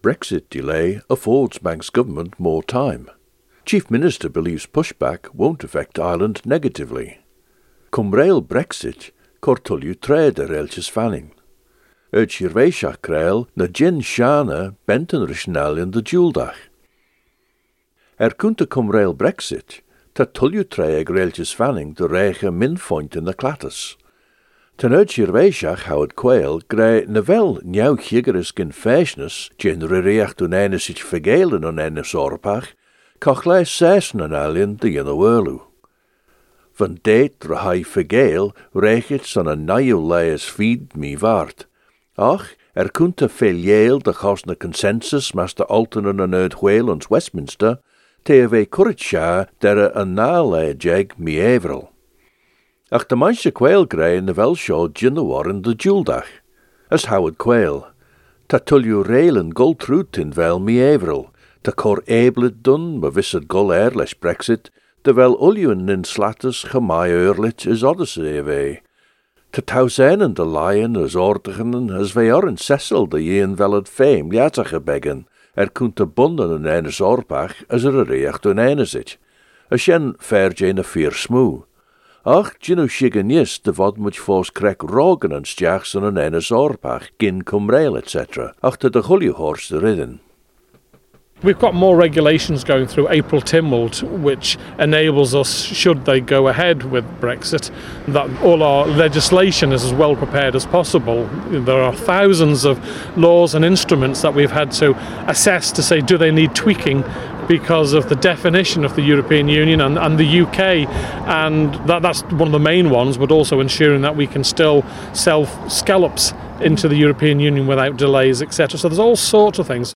Brexit delay affords Manx government more time. Chief Minister believes pushback won't affect Ireland negatively. Cumrail Brexit, cortulliu trade Elchis Fanning. Shirveishach Krail na Jin Shana Benton Rishnalian de Juldach. Kunta Cumrail Brexit, ta tulliu trade Elchis Fanning de Reiche Minfoint in the Clattis. Ten Shirveishach Howard Quail grey Navel New Higeris gin Fashness, Generiach to Nanisich Vergalen on Ennis Orpach, Cochlai Session an Alien de Yanawerlu. Van date Rahai Vergale reichits on a Nayu Laias feed me vart. Ach, kunta feliel de Chosna consensus master Altonen an Erd Whalens Westminster, te ave Curitsha dere an Nale jeg mi Avril. Ach de manche Quail grey in the Velshaw Jinnawarren de Juldach. As Howard Quail. Ta tulliu railen Goltrut in vel mi Avril, ta cor ablet dun ma visset gol lesh Brexit, de vel ulluen in slatters gemai earlit is odyssey ave. Ta tausen de lion as ordigen as vei in Cecil de yen velad fame liatach beggen, kunta bunden an enes orpach as reacht un enesit. A shen fair jane a fear smoo. Ach, Gino Shiganis de vod much fos crek rogan and stjachsen an enes orpach, gin cumrail, etc. Ach de hulliu horse de ridden. We've got more regulations going through April Tynwald, which enables us, should they go ahead with Brexit, that all our legislation is as well prepared as possible. There are thousands of laws and instruments that we've had to assess to say, do they need tweaking because of the definition of the European Union and the UK, and that's one of the main ones, but also ensuring that we can still sell scallops into the European Union without delays, etc. So there's all sorts of things.